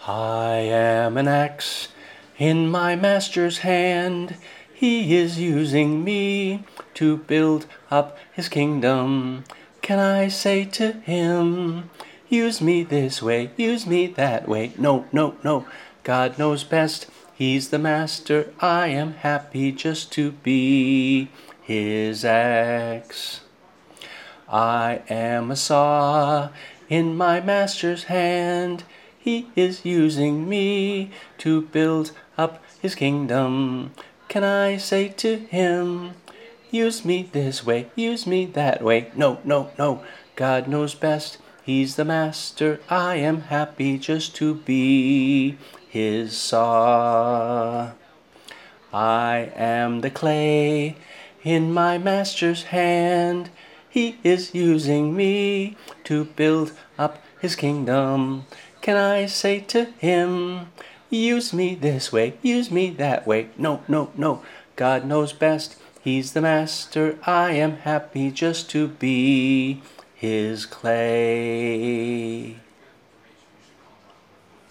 I am an axe in my master's hand. He is using me to build up his kingdom. Can I say to him, use me this way, use me that way? No, no, no. God knows best. He's the master. I am happy just to be his axe. I am a saw in my master's hand. He is using me to build up his kingdom. Can I say to him, use me this way, use me that way? No, no, no. God knows best. He's the master. I am happy just to be his saw. I am the clay in my master's hand. He is using me to build up his kingdom. Can I say to him, use me this way, use me that way? No, no, no. God knows best. He's the master. I am happy just to be his clay.